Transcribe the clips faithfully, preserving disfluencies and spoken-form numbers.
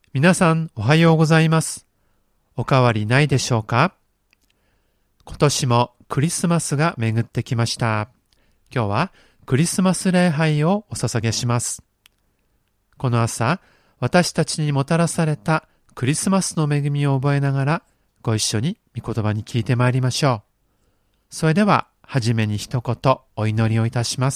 皆さんおはようございます。お変わりないでしょうか？今年もクリスマスが巡ってきました。今日はクリスマス礼拝をお捧げします。この朝、私たちにもたらされたクリスマスの恵みを覚えながら、ご一緒に御言葉に聞いてまいりましょう。それでは、はじめに一言お祈りをいたします。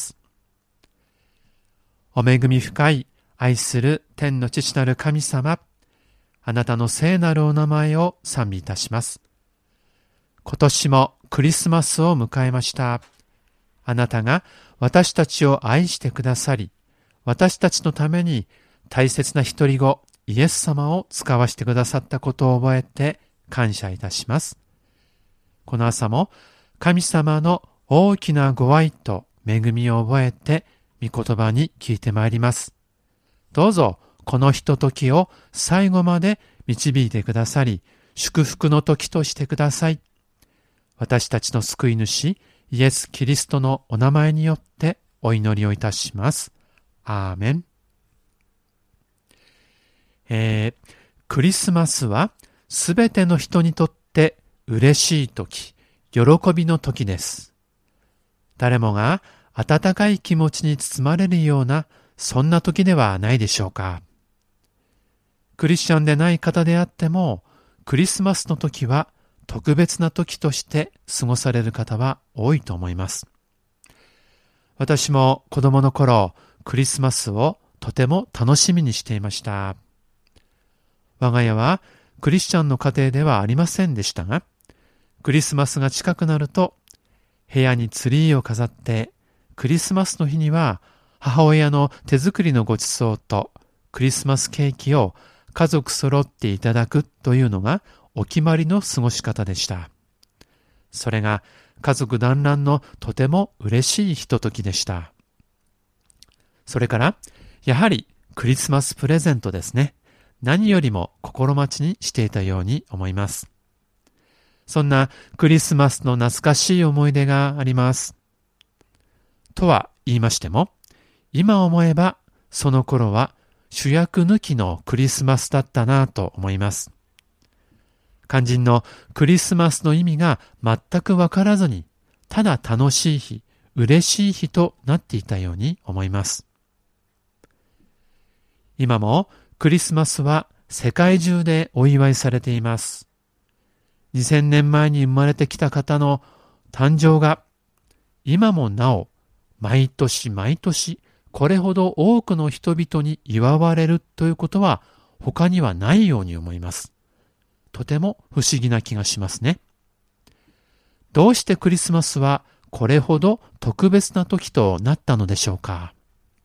お恵み深い愛する天の父なる神様、あなたの聖なるお名前を賛美いたします。今年もクリスマスを迎えました。あなたが私たちを愛してくださり、私たちのために大切な一人子、イエス様を使わしてくださったことを覚えて感謝いたします。この朝も神様の大きなご愛と恵みを覚えて御言葉に聞いてまいります。どうぞこのひとときを最後まで導いてくださり、祝福の時としてください。私たちの救い主、イエス・キリストのお名前によってお祈りをいたします。アーメン。えー、クリスマスはすべての人にとって嬉しい時、喜びの時です。誰もが温かい気持ちに包まれるような、そんな時ではないでしょうか。クリスチャンでない方であっても、クリスマスの時は特別な時として過ごされる方は多いと思います。私も子供の頃、クリスマスをとても楽しみにしていました。我が家はクリスチャンの家庭ではありませんでしたが、クリスマスが近くなると、部屋にツリーを飾って、クリスマスの日には母親の手作りのごちそうとクリスマスケーキを家族揃っていただくというのがお決まりの過ごし方でした。それが家族団らんのとても嬉しいひとときでした。それから、やはりクリスマスプレゼントですね。何よりも心待ちにしていたように思います。そんなクリスマスの懐かしい思い出があります。とは言いましても、今思えばその頃は主役抜きのクリスマスだったなと思います。肝心のクリスマスの意味が全くわからずに、ただ楽しい日、嬉しい日となっていたように思います。今もクリスマスは世界中でお祝いされています。にせんねんまえに生まれてきた方の誕生が今もなお毎年毎年これほど多くの人々に祝われるということは他にはないように思います。とても不思議な気がしますね。どうしてクリスマスはこれほど特別な時となったのでしょうか。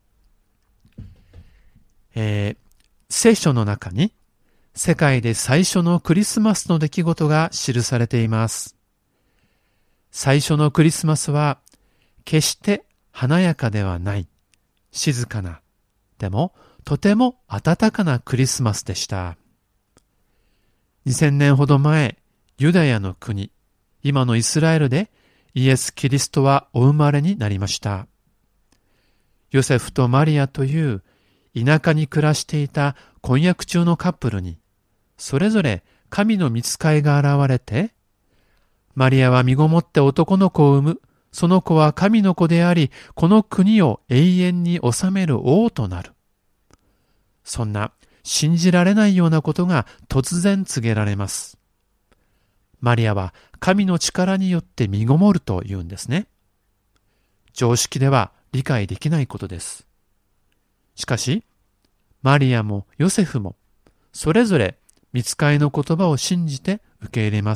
えー、聖書の中に世界で最初のクリスマスの出来事が記されています。最初のクリスマスは決して華やかではない、静かな、でもとても温かなクリスマスでした。にせんねんほど前、ユダヤの国、今のイスラエルでイエス・キリストはお生まれになりました。ヨセフとマリアという田舎に暮らしていた婚約中のカップルに、それぞれ神の御使いが現れて、マリアは身ごもって男の子を産む。その子は神の子であり、この国を永遠に治める王となる。そんな信じられないようなことが突然告げられます。マリアは神の力によって身ごもると言うんですね。常識では理解できないことです。しかし、マリアもヨセフもそれぞれ御使いの言葉を信じて受け入れます。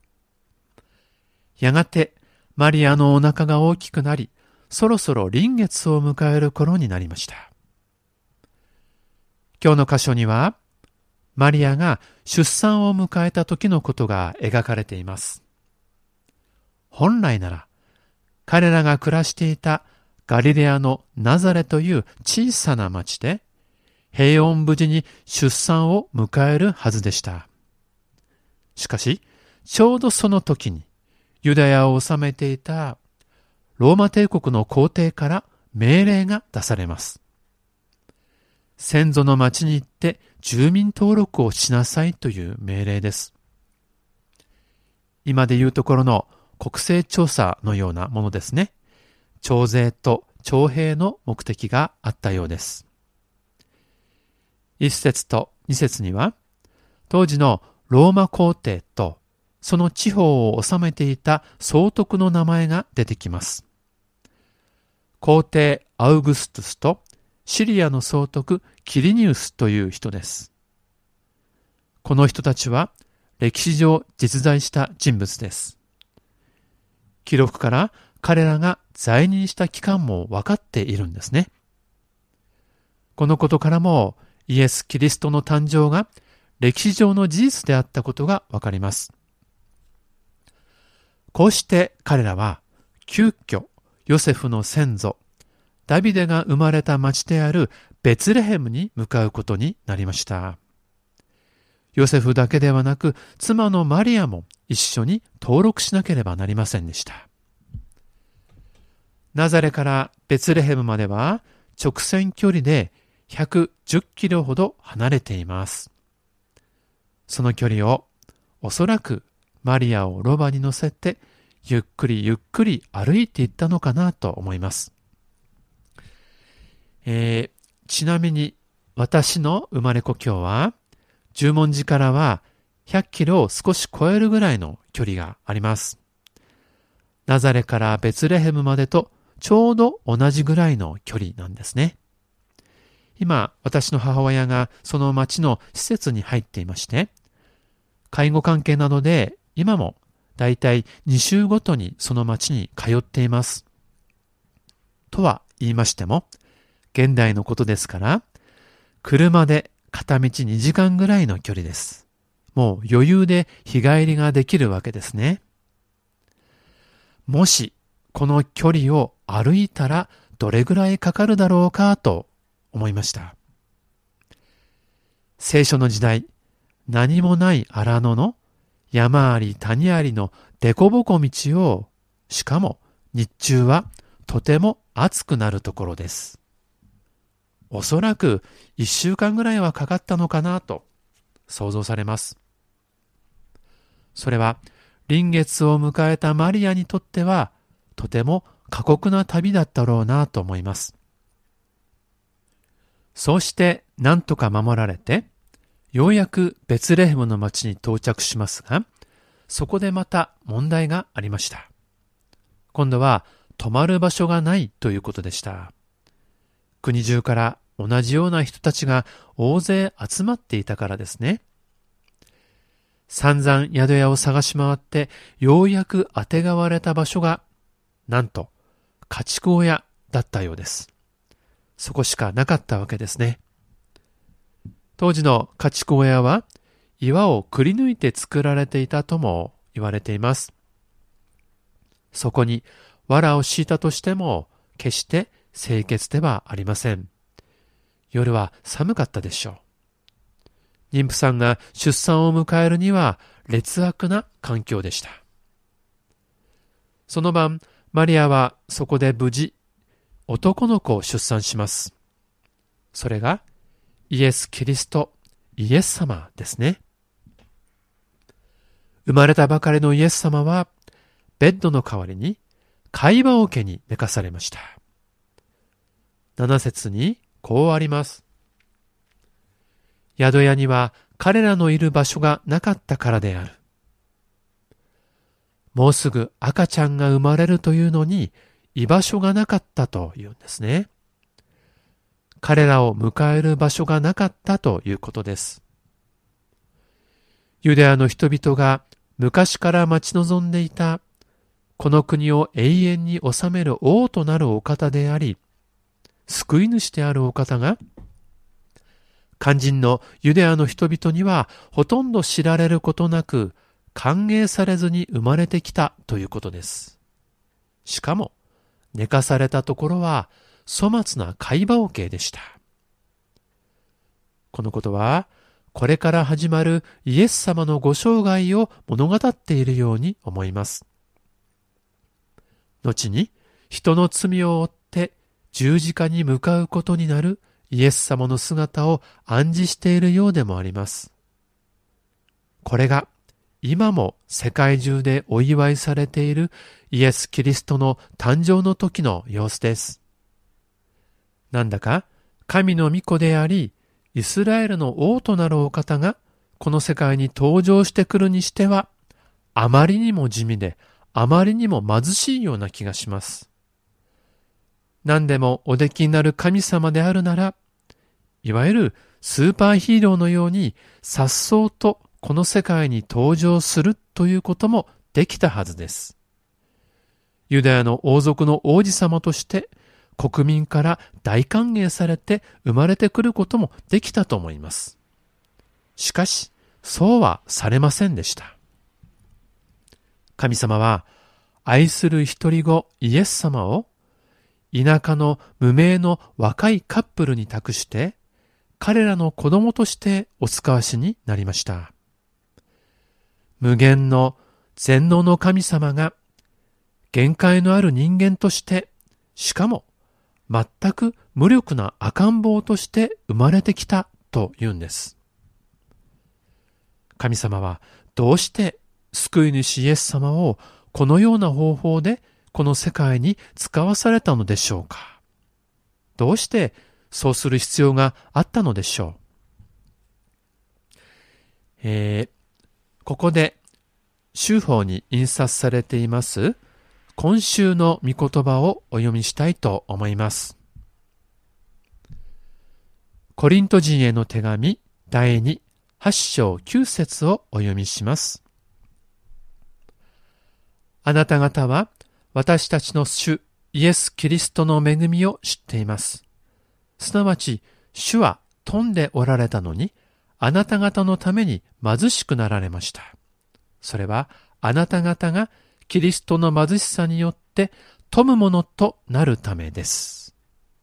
やがてマリアのお腹が大きくなり、そろそろ臨月を迎える頃になりました。今日の箇所には、マリアが出産を迎えた時のことが描かれています。本来なら、彼らが暮らしていたガリレアのナザレという小さな町で、平穏無事に出産を迎えるはずでした。しかし、ちょうどその時に、ユダヤを治めていたローマ帝国の皇帝から命令が出されます。 先祖の町に行って住民登録をしなさいという命令です。今でいうところの国勢調査のようなものですね。徴税と徴兵の目的があったようです。一節と二節には、当時のローマ皇帝とその地方を治めていた総督の名前が出てきます。皇帝アウグストゥスとシリアの総督キリニウスという人です。この人たちは歴史上実在した人物です。記録から彼らが在任した期間も分かっているんですね。このことからもイエス・キリストの誕生が歴史上の事実であったことが分かります。こうして彼らは急遽ヨセフの先祖ダビデが生まれた町であるベツレヘムに向かうことになりました。ヨセフだけではなく妻のマリアも一緒に登録しなければなりませんでした。ナザレからベツレヘムまでは直線距離でひゃくじゅっキロほど離れています。その距離をおそらくマリアをロバに乗せてゆっくりゆっくり歩いていったのかなと思います。えー、ちなみに私の生まれ故郷は十文字からはひゃっキロを少し超えるぐらいの距離があります。ナザレからベツレヘムまでとちょうど同じぐらいの距離なんですね。今、私の母親がその町の施設に入っていまして、介護関係などで今もだいたいに週ごとにその町に通っています。とは言いましても、現代のことですから、車で片道にじかんぐらいの距離です。もう余裕で日帰りができるわけですね。もしこの距離を歩いたらどれぐらいかかるだろうかと思いました。聖書の時代、何もない荒野の山あり谷ありの凸凹道を、しかも日中はとても暑くなるところです。おそらく一週間ぐらいはかかったのかなと想像されます。それは臨月を迎えたマリアにとってはとても過酷な旅だったろうなと思います。そうして何とか守られて、ようやくベツレヘムの町に到着しますが、そこでまた問題がありました。今度は泊まる場所がないということでした。国中から同じような人たちが大勢集まっていたからですね。散々宿屋を探し回って、ようやくあてがわれた場所が、なんと家畜小屋だったようです。そこしかなかったわけですね。当時の家畜小屋は岩をくり抜いて作られていたとも言われています。そこに藁を敷いたとしても決して清潔ではありません。夜は寒かったでしょう。妊婦さんが出産を迎えるには劣悪な環境でした。その晩、マリアはそこで無事男の子を出産します。それがイエス・キリスト、イエス様ですね。生まれたばかりのイエス様はベッドの代わりに貝羽桶に寝かされました。七節にこうあります。宿屋には彼らのいる場所がなかったからである。もうすぐ赤ちゃんが生まれるというのに居場所がなかったというんですね。彼らを迎える場所がなかったということです。ユダヤの人々が昔から待ち望んでいたこの国を永遠に治める王となるお方であり、救い主であるお方が肝心のユダヤの人々にはほとんど知られることなく歓迎されずに生まれてきたということです。しかも寝かされたところは粗末な貝羽桶でした。このことはこれから始まるイエス様のご生涯を物語っているように思います。後に人の罪を負って十字架に向かうことになるイエス様の姿を暗示しているようでもあります。これが今も世界中でお祝いされているイエス・キリストの誕生の時の様子です。なんだか神の御子であり、イスラエルの王となるお方がこの世界に登場してくるにしては、あまりにも地味で、あまりにも貧しいような気がします。何でもおできになる神様であるなら、いわゆるスーパーヒーローのように颯爽とこの世界に登場するということもできたはずです。ユダヤの王族の王子様として国民から大歓迎されて生まれてくることもできたと思います。しかし、そうはされませんでした。神様は愛する一人子イエス様を田舎の無名の若いカップルに託して彼らの子供としてお使わしになりました。無限の全能の神様が限界のある人間として、しかも全く無力な赤ん坊として生まれてきたというんです。神様はどうして救い主イエス様をこのような方法でこの世界に使わされたのでしょうか。どうしてそうする必要があったのでしょう。えー、ここで修法に印刷されています今週の御言葉をお読みしたいと思います。コリント人への手紙だいに、はち章きゅう節をお読みします。あなた方は私たちの主イエス・キリストの恵みを知っています。すなわち主は富んでおられたのにあなた方のために貧しくなられました。それはあなた方がキリストの貧しさによって富むものとなるためです。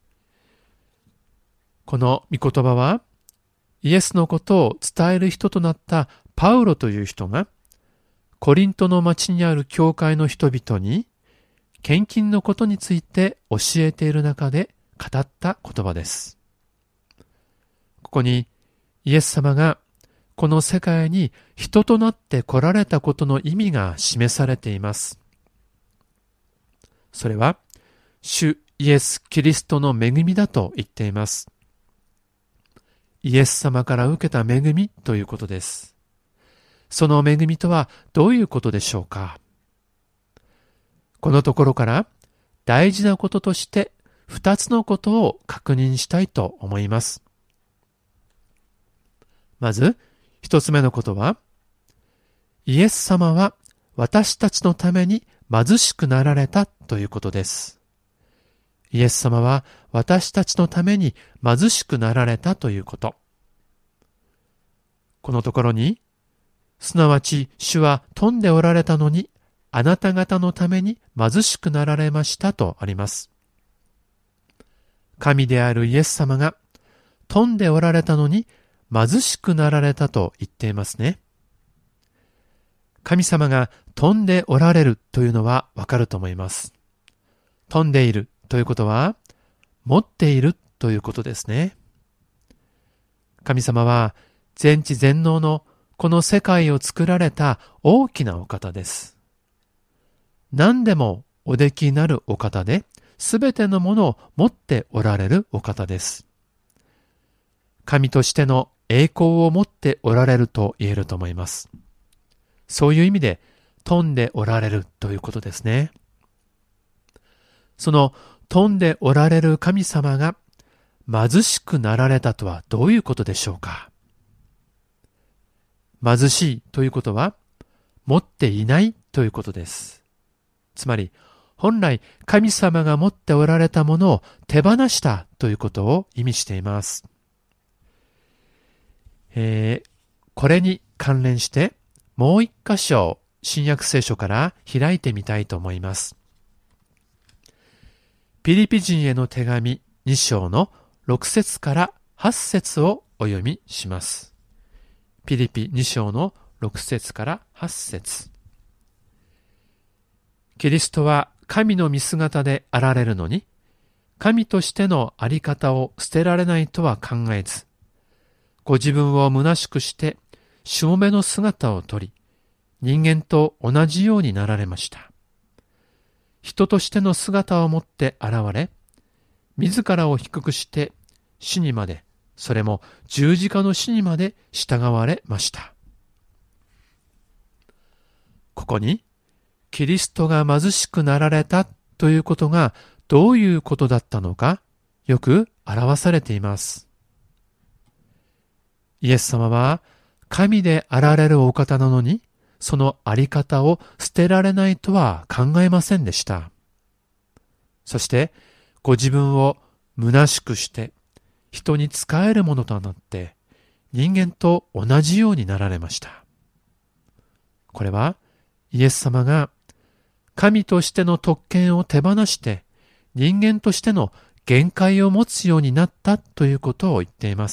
この御言葉はイエスのことを伝える人となったパウロという人がコリントの町にある教会の人々に献金のことについて教えている中で語った言葉です。ここにイエス様がこの世界に人となって来られたことの意味が示されています。それは主イエス・キリストの恵みだと言っています。イエス様から受けた恵みということです。その恵みとはどういうことでしょうか。このところから大事なこととして二つのことを確認したいと思います。まず一つ目のことは、イエス様は私たちのために貧しくなられたということです。イエス様は私たちのために貧しくなられたということ。このところに、すなわち主は富んでおられたのにあなた方のために貧しくなられましたとあります。神であるイエス様が富んでおられたのに貧しくなられたと言っていますね。神様が富んでおられるというのはわかると思います。富んでいるということは持っているということですね。神様は全知全能のこの世界を作られた大きなお方です。何でもおできになるお方で、すべてのものを持っておられるお方です。神としての栄光を持っておられると言えると思います。そういう意味で富んでおられるということですね。その富んでおられる神様が貧しくなられたとはどういうことでしょうか。貧しいということは持っていないということです。つまり本来神様が持っておられたものを手放したということを意味しています。えー、これに関連してもう一箇所新約聖書から開いてみたいと思います。ピリピ人への手紙に章のろく節からはち節をお読みします。ピリピに章のろく節からはち節。キリストは神の見姿であられるのに、 神としてのあり方を捨てられないとは考えず、ご自分を虚しくしてしもべの姿をとり、人間と同じようになられました。人としての姿を持って現れ、自らを低くして死にまで、それも十字架の死にまで従われました。ここに、キリストが貧しくなられたということがどういうことだったのか、よく表されています。イエス様は神であられるお方なのに、そのあり方を捨てられないとは考えませんでした。そして、ご自分を虚しくして、人に仕えるものとなって、人間と同じようになられました。これは、イエス様が神としての特権を手放して、人間としての限界を持つようになったということを言っています。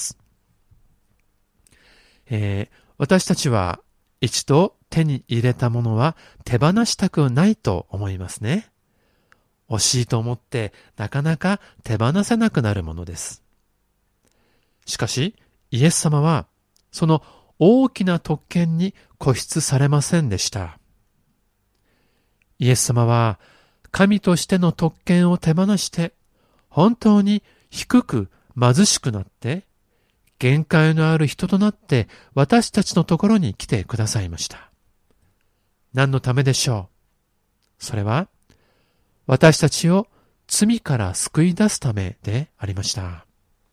えー、私たちは一度手に入れたものは手放したくないと思いますね。惜しいと思ってなかなか手放せなくなるものです。しかし、イエス様はその大きな特権に固執されませんでした。イエス様は神としての特権を手放して本当に低く貧しくなって限界のある人となって私たちのところに来てくださいました。何のためでしょう。それは私たちを罪から救い出すためでありました。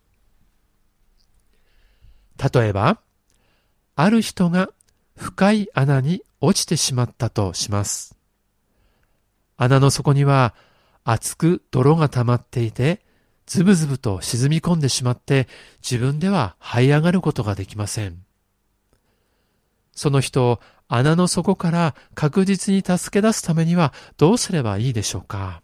例えば、ある人が深い穴に落ちてしまったとします。穴の底には厚く泥が溜まっていて、ズブズブと沈み込んでしまって自分では這い上がることができません。その人を穴の底から確実に助け出すためにはどうすればいいでしょうか。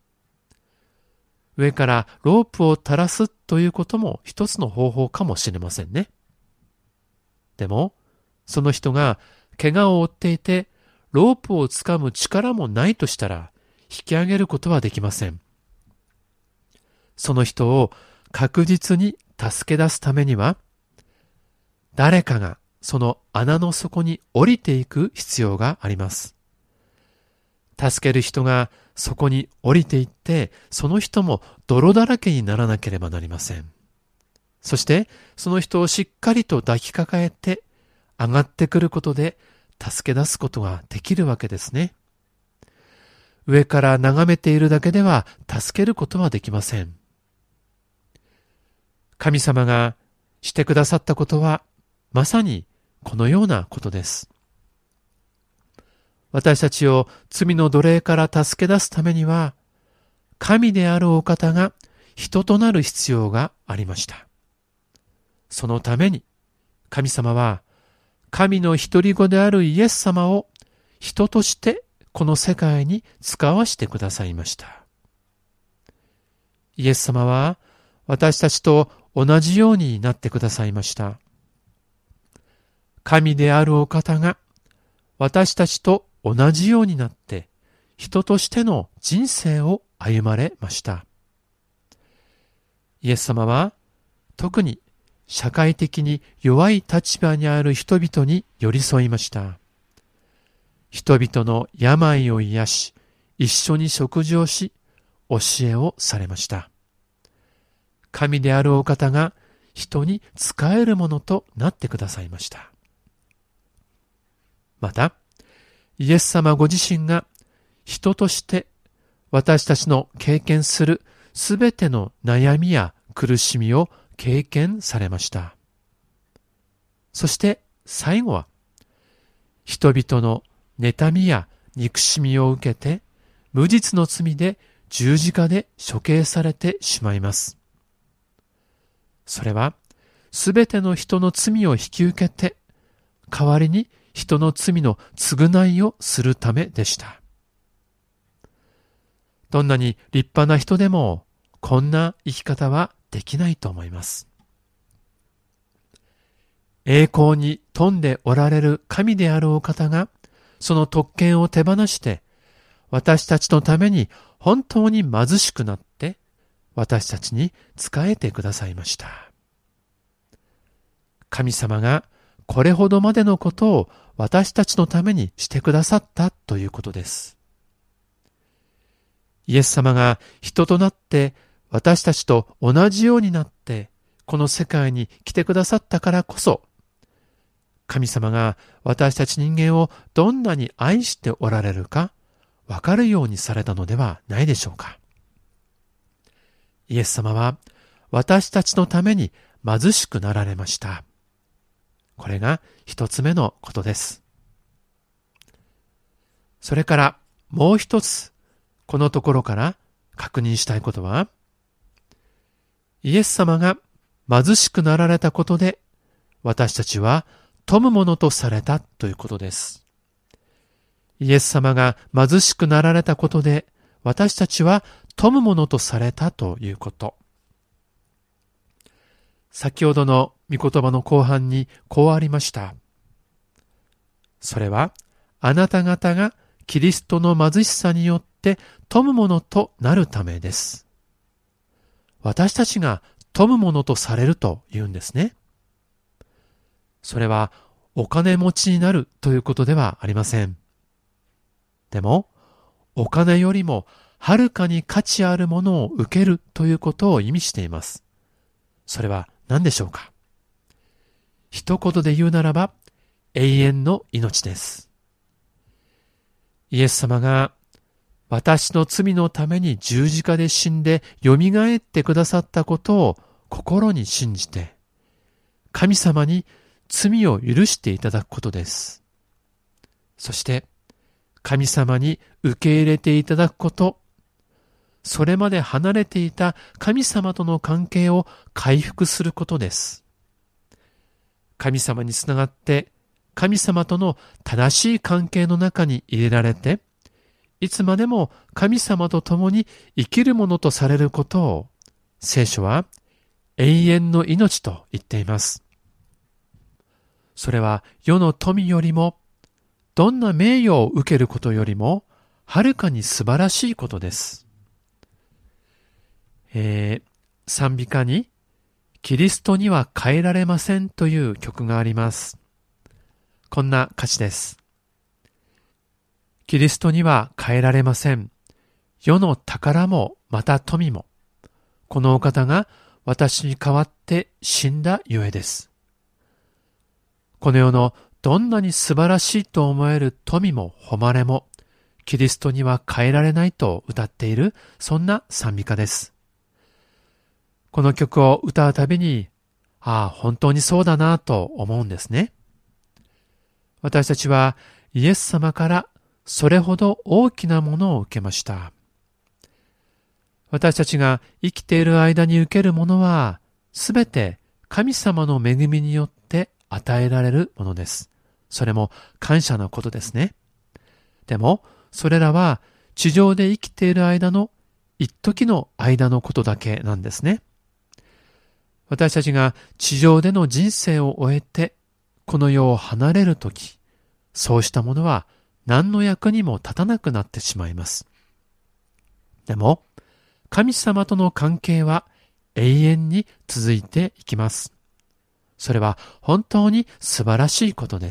上からロープを垂らすということも一つの方法かもしれませんね。でも、その人が怪我を負っていて、ロープをつかむ力もないとしたら、引き上げることはできません。その人を確実に助け出すためには、誰かがその穴の底に降りていく必要があります。助ける人がそこに降りていって、その人も泥だらけにならなければなりません。そして、その人をしっかりと抱きかかえて、上がってくることで、助け出すことができるわけですね。上から眺めているだけでは助けることはできません。神様がしてくださったことはまさにこのようなことです。私たちを罪の奴隷から助け出すためには、神であるお方が人となる必要がありました。そのために神様は神の一人子であるイエス様を人としてこの世界に使わしてくださいました。イエス様は私たちと同じようになってくださいました。神であるお方が私たちと同じようになって人としての人生を歩まれました。イエス様は特に社会的に弱い立場にある人々に寄り添いました。人々の病を癒し、一緒に食事をし、教えをされました。神であるお方が人に仕えるものとなってくださいました。また、イエス様ご自身が人として私たちの経験するすべての悩みや苦しみを経験されました。そして最後は、人々の妬みや憎しみを受けて、無実の罪で十字架で処刑されてしまいます。それは、すべての人の罪を引き受けて、代わりに人の罪の償いをするためでした。どんなに立派な人でも、こんな生き方はできないと思います。栄光に富んでおられる神であるお方が、その特権を手放して、私たちのために本当に貧しくなって、 私たちに仕えてくださいました。神様がこれほどまでのことを私たちのためにしてくださったということです。イエス様が人となって私たちと同じようになってこの世界に来てくださったからこそ、神様が私たち人間をどんなに愛しておられるかわかるようにされたのではないでしょうか。イエス様は私たちのために貧しくなられました。これが一つ目のことです。それからもう一つ、このところから確認したいことは、イエス様が貧しくなられたことで、私たちは富むものとされたということです。イエス様が貧しくなられたことで、私たちは富むものとされたということ。先ほどの御言葉の後半にこうありました。それは、あなた方がキリストの貧しさによって富むものとなるためです。私たちが富むものとされるというんですね。それはお金持ちになるということではありません。でも、お金よりもはるかに価値あるものを受けるということを意味しています。それは何でしょうか。一言で言うならば、永遠の命です。イエス様が私の罪のために十字架で死んでよみがえってくださったことを心に信じて、神様に罪を許していただくことです。そして、神様に受け入れていただくこと、それまで離れていた神様との関係を回復することです。神様につながって、神様との正しい関係の中に入れられて、いつまでも神様と共に生きるものとされることを、聖書は永遠の命と言っています。それは世の富よりも、どんな名誉を受けることよりも、はるかに素晴らしいことです。えー、賛美歌に、キリストには変えられませんという曲があります。こんな歌詞です。キリストには変えられません。世の宝もまた富も。このお方が私に代わって死んだゆえです。この世のどんなに素晴らしいと思える富も誉れも、キリストには変えられないと歌っている、そんな賛美歌です。この曲を歌うたびに、ああ、本当にそうだなと思うんですね。私たちはイエス様からそれほど大きなものを受けました。私たちが生きている間に受けるものは、すべて神様の恵みによって与えられるものです。それも感謝のことですね。でも、それらは地上で生きている間の一時の間のことだけなんですね。私たちが地上での人生を終えて、この世を離れるとき、そうしたものは何の役にも立たなくなってしまいます。でも、神様との関係は永遠に続いていきます。それは本当に素晴らしいことです。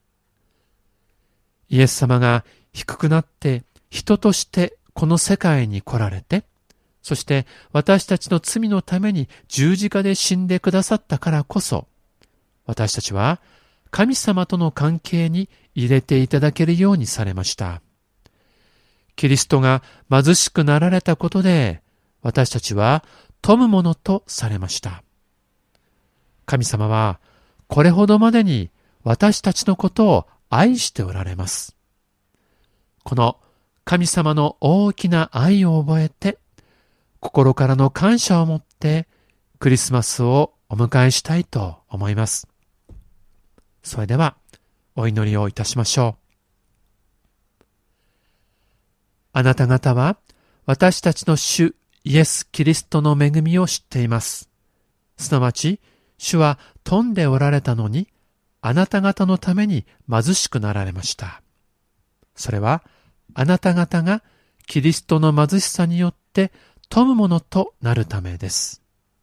イエス様が低くなって人としてこの世界に来られて、そして私たちの罪のために十字架で死んでくださったからこそ、私たちは神様との関係に入れていただけるようにされました。キリストが貧しくなられたことで、私たちは富むものとされました。神様はこれほどまでに私たちのことを愛しておられます。この神様の大きな愛を覚えて、心からの感謝を持ってクリスマスをお迎えしたいと思います。それではお祈りをいたしましょう。あなた方は私たちの主イエス・キリストの恵みを知っています。すなわち、主は富んでおられたのに、あなた方のために貧しくなられました。それは、あなた方がキリストの貧しさによって富むものとなるためです。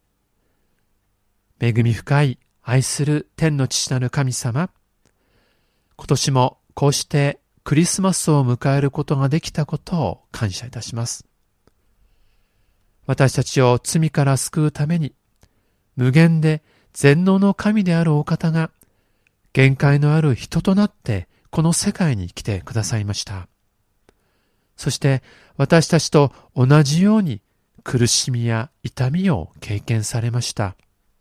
恵み深い愛する天の父なる神様、今年もこうしてクリスマスを迎えることができたことを感謝いたします。私たちを罪から救うために、無限で全能の神であるお方が、限界のある人となってこの世界に来てくださいました。そして私たちと同じように苦しみや痛みを経験されました。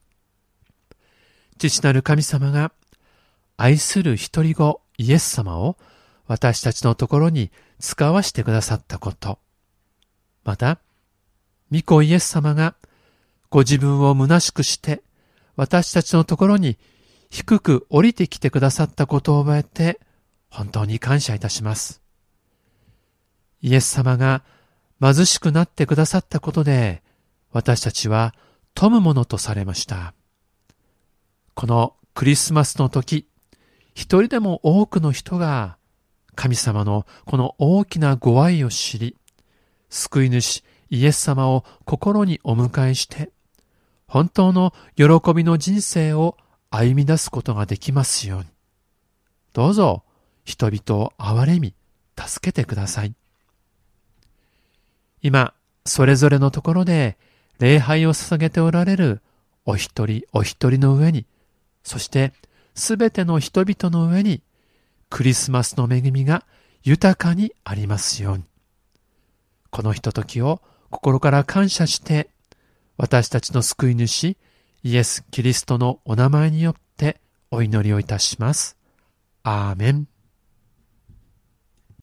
父なる神様が愛する一人子イエス様を私たちのところに使わしてくださったこと、また、御子イエス様がご自分を虚しくして私たちのところに低く降りてきてくださったことを覚えて本当に感謝いたします。イエス様が貧しくなってくださったことで私たちは富むものとされました。このクリスマスの時、一人でも多くの人が神様のこの大きなご愛を知り、救い主イエス様を心にお迎えして、本当の喜びの人生を歩み出すことができますように。どうぞ人々を憐れみ、助けてください。今、それぞれのところで礼拝を捧げておられるお一人お一人の上に、そしてすべての人々の上に、クリスマスの恵みが豊かにありますように。このひとときを心から感謝して、私たちの救い主、イエス・キリストのお名前によってお祈りをいたします。アーメン。